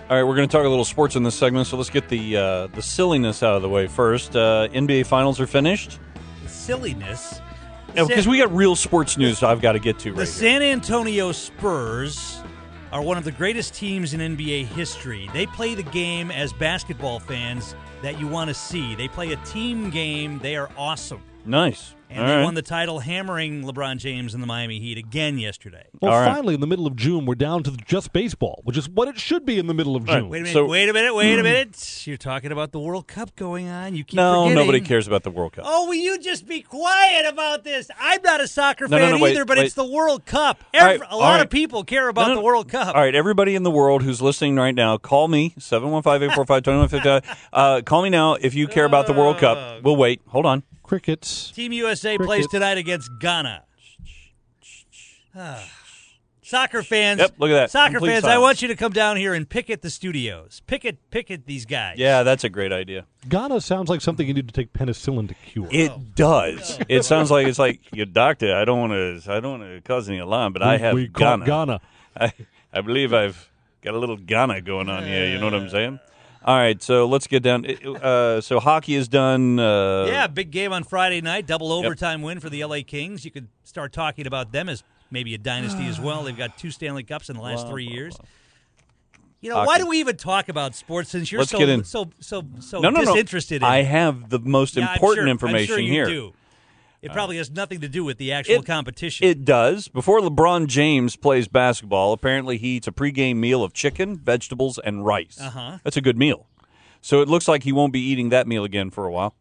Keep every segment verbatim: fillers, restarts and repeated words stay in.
All right, we're going to talk a little sports in this segment, so let's get the uh, the silliness out of the way first. Uh, N B A Finals are finished. Silliness? Yeah, because we got real sports news I've got to get to right The here. San Antonio Spurs are one of the greatest teams in N B A history. They play the game as basketball fans that you want to see. They play a team game. They are awesome. Nice. And All they right. won the title hammering LeBron James and the Miami Heat again yesterday. Well, All right. finally, in the middle of June, we're down to just baseball, which is what it should be in the middle of Right. June. Wait a minute, So- wait a minute, wait a minute. You're talking about the World Cup going on. You keep No, forgetting. nobody cares about the World Cup. Oh, will you just be quiet about this? I'm not a soccer No, no, fan no, wait, either, but wait. it's the World Cup. All Every, right, a all lot right. of people care about No, no, the no. World Cup. All right, everybody in the world who's listening right now, call me, seven one five, eight four five, two one five five. Uh, call me now if you care about the World Cup. We'll wait. Hold on. Crickets. Team U S A Cricket. plays tonight against Ghana. Ah. Soccer fans, Yep, look at that. Soccer Complete fans, I silence. want you to come down here and picket the studios. Picket, picket these guys. Yeah, that's a great idea. Ghana sounds like something you need to take penicillin to cure. It does. It sounds like it's like, your doctor, I don't want to I don't want to cause any alarm, but I have we call Ghana. Ghana. I, I believe I've got a little Ghana going on here. You know what I'm saying? All right, so let's get down. Uh, so hockey is done. Uh, Yeah, big game on Friday night. Double overtime win for the L A Kings. You could start talking about them as maybe a dynasty as well. They've got two Stanley Cups in the last three years. You know, why Hockey. do we even talk about sports since you're Let's so, get in. so so so no, no, no. disinterested in I it? have the most Yeah, I'm important sure- information I'm sure you here. do. It probably has nothing to do with the actual It- competition. It does. Before LeBron James plays basketball, apparently he eats a pregame meal of chicken, vegetables, and rice. Uh-huh. That's a good meal. So it looks like he won't be eating that meal again for a while.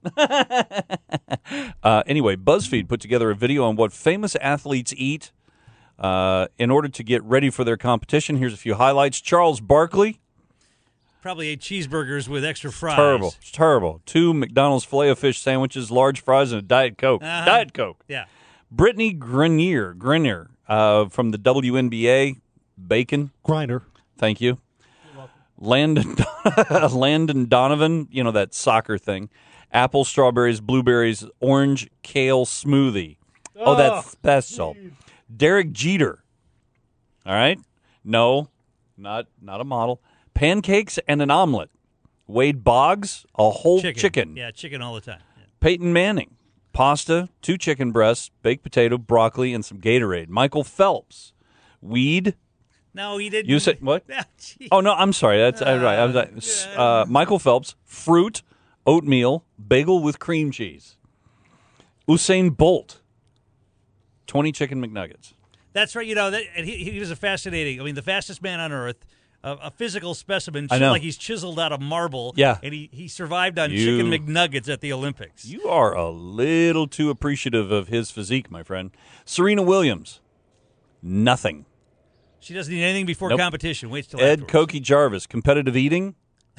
uh, anyway, BuzzFeed put together a video on what famous athletes eat uh, in order to get ready for their competition. Here's a few highlights. Charles Barkley. Probably ate cheeseburgers with extra fries. Terrible. It's terrible. Two McDonald's Filet-O-Fish sandwiches, large fries, and a Diet Coke. Uh-huh. Diet Coke. Yeah. Brittany Grenier, Grenier uh, from the W N B A, bacon. Griner. Thank you. Landon, Landon Donovan, you know, that soccer thing. Apple, strawberries, blueberries, orange, kale smoothie. Oh, that's special. Derek Jeter. All right. No, not not a model. Pancakes and an omelet. Wade Boggs, a whole Chicken. chicken. Yeah, chicken all the time. Yeah. Peyton Manning, pasta, two chicken breasts, baked potato, broccoli, and some Gatorade. Michael Phelps, weed. No, he didn't. You said what? Ah, gee. Oh no, I'm sorry. That's uh, right. I was like, s- uh, Michael Phelps, fruit, oatmeal, bagel with cream cheese. Usain Bolt, twenty chicken McNuggets. That's right. You know, that, and he, he was a fascinating. I mean, the fastest man on earth, a, a physical specimen, I know. like he's chiseled out of marble. Yeah. and he, he survived on You- chicken McNuggets at the Olympics. You are a little too appreciative of his physique, my friend. Serena Williams, nothing. She doesn't need anything before Nope. competition. Waits till Ed afterwards. Koki Jarvis, competitive eating.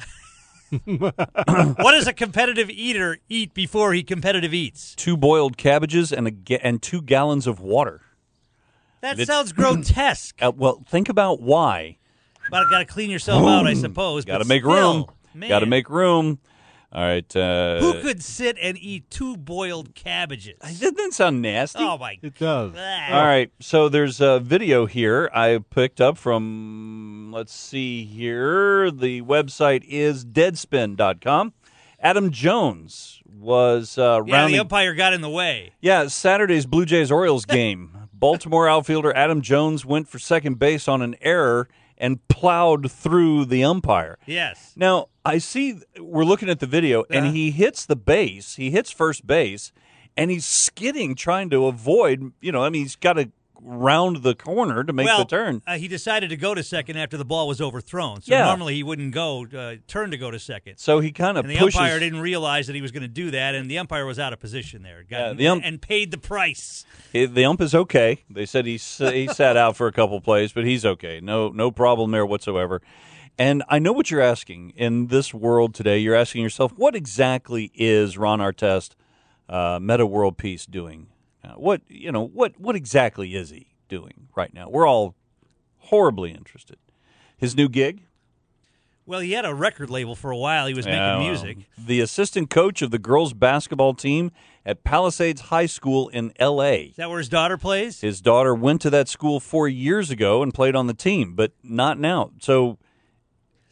What does a competitive eater eat before he competitive eats? Two boiled cabbages and a ga- and two gallons of water. That It- sounds grotesque. Uh, well, think about why. But got to clean yourself out, I suppose. Got to but make still, room. Man, Got to make room. All right. Uh, Who could sit and eat two boiled cabbages? Doesn't that sound nasty? Oh my! It does. God. All right. So there's a video here I picked up from, let's see here. The website is deadspin dot com. Adam Jones was uh, Yeah, rounding. the umpire got in the way. Yeah, Saturday's Blue Jays-Orioles game. Baltimore outfielder Adam Jones went for second base on an error and plowed through the umpire. Yes. Now, I see we're looking at the video, and Uh-huh. he hits the base. He hits first base, and he's skidding, trying to avoid, you know, I mean, he's got to round the corner to make well, the turn. Uh, he decided to go to second after the ball was overthrown. So Yeah. normally he wouldn't go, uh, turn to go to second. So he kind of And the pushes. umpire didn't realize that he was going to do that, and the umpire was out of position there. Got, Yeah, the ump- and paid the price. The ump is okay. They said he s- he sat out for a couple plays, but he's okay. No no problem there whatsoever. And I know what you're asking in this world today. You're asking yourself, what exactly is Ron Artest, uh, Meta World Peace doing? Uh, what you know what what exactly is he doing right now? We're all horribly interested. His new gig. Well, he had a record label for a while. He was Yeah, making well, music. The assistant coach of the girls basketball team at Palisades High School in L A. Is that where his daughter plays? His daughter went to that school four years ago and played on the team, but not now. So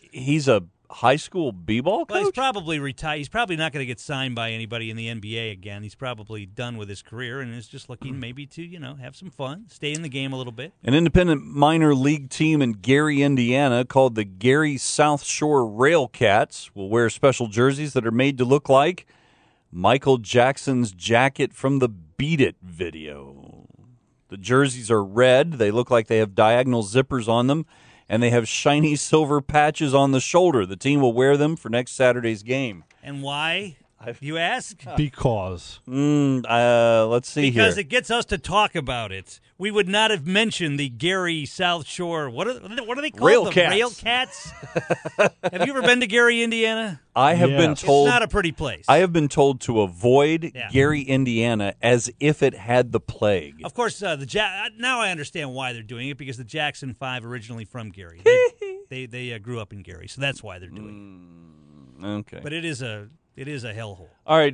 he's a high school b-ball coach? Well, he's probably retired. He's probably not going to get signed by anybody in the N B A again. He's probably done with his career and is just looking maybe to, you know, have some fun, stay in the game a little bit. An independent minor league team in Gary, Indiana, called the Gary South Shore Railcats, will wear special jerseys that are made to look like Michael Jackson's jacket from the Beat It video. The jerseys are red. They look like they have diagonal zippers on them, and they have shiny silver patches on the shoulder. The team will wear them for next Saturday's game. And why, you ask? Because. Mm, uh, let's see because here. Because it gets us to talk about it. We would not have mentioned the Gary South Shore. What are, what are they called? Railcats. The Railcats? Have you ever been to Gary, Indiana? I have Yes. been told. It's not a pretty place. I have been told to avoid Yeah. Gary, Indiana, as if it had the plague. Of course, uh, the ja- now I understand why they're doing it, because the Jackson Five originally from Gary. They they, they uh, grew up in Gary, so that's why they're doing Mm, okay. it. But it is a it is a hellhole. All right.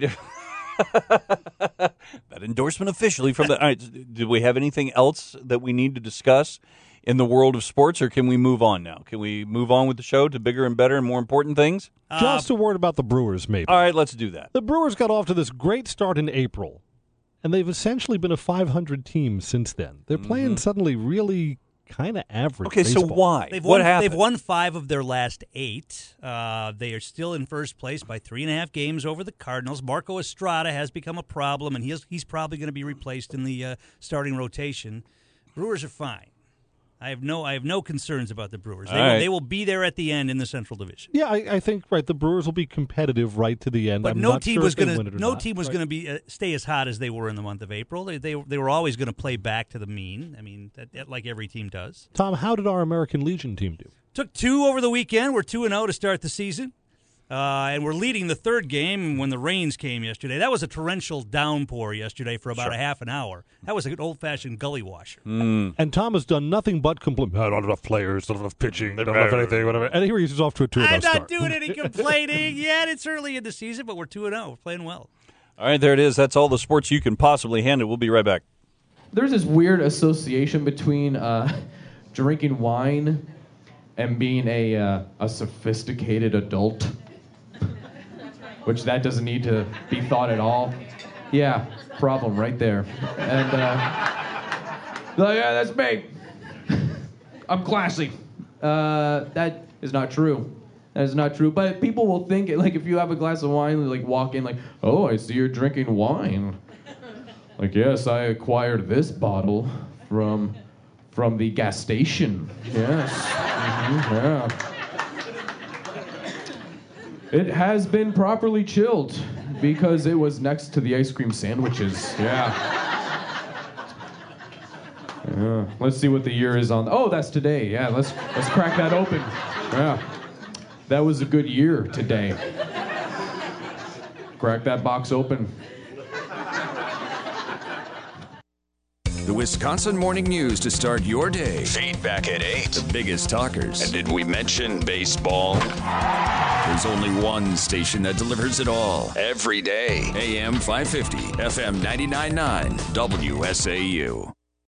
That endorsement officially from the. All right. Do we have anything else that we need to discuss in the world of sports, or can we move on now? Can we move on with the show to bigger and better and more important things? Just a word about the Brewers, maybe. All right, let's do that. The Brewers got off to this great start in April, and they've essentially been a five hundred team since then. They're playing suddenly really kind of average Okay, so baseball. why? They've what won, happened? They've won five of their last eight. Uh, they are still in first place by three and a half games over the Cardinals. Marco Estrada has become a problem, and he is, he's probably going to be replaced in the uh, starting rotation. Brewers are fine. I have no I have no concerns about the Brewers. They, All will, right. they will be there at the end in the Central Division. Yeah, I, I think, right, the Brewers will be competitive right to the end. But I'm no not team sure was if they going win it to or no not. team was Right. going to be uh, stay as hot as they were in the month of April. They they, they were always going to play back to the mean. I mean, that, that, like every team does. Tom, how did our American Legion team do? Took two over the weekend. We're two and zero to start the season, uh, and we're leading the third game when the rains came yesterday. That was a torrential downpour yesterday for about a half an hour. That was a good old fashioned gully washer. And Tom has done nothing but complain. I don't have enough players, don't have enough pitching, they don't have anything, whatever. And here he's off to a two and oh I'm start. not doing any complaining yet. It's early in the season, but we're two and zero. We're playing well. All right, there it is. That's all the sports you can possibly handle. We'll be right back. There's this weird association between uh, drinking wine and being a uh, a sophisticated adult, which that doesn't need to be thought at all. Yeah, problem right there. And uh, like, yeah, that's me. I'm classy. Uh, that is not true. That is not true. But people will think it, like if you have a glass of wine, like walk in, like, oh, I see you're drinking wine. Like, yes, I acquired this bottle from from the gas station. Yes. Mm-hmm, yeah. It has been properly chilled because it was next to the ice cream sandwiches. Yeah. Yeah. Let's see what the year is on. Oh, that's today. Yeah, let's let's crack that open. Yeah. That was a good year today. Crack that box open. The Wisconsin Morning News to start your day. Feedback at eight. The biggest talkers. And did we mention baseball? There's only one station that delivers it all. Every day. A M five fifty, F M ninety-nine point nine, W S A U.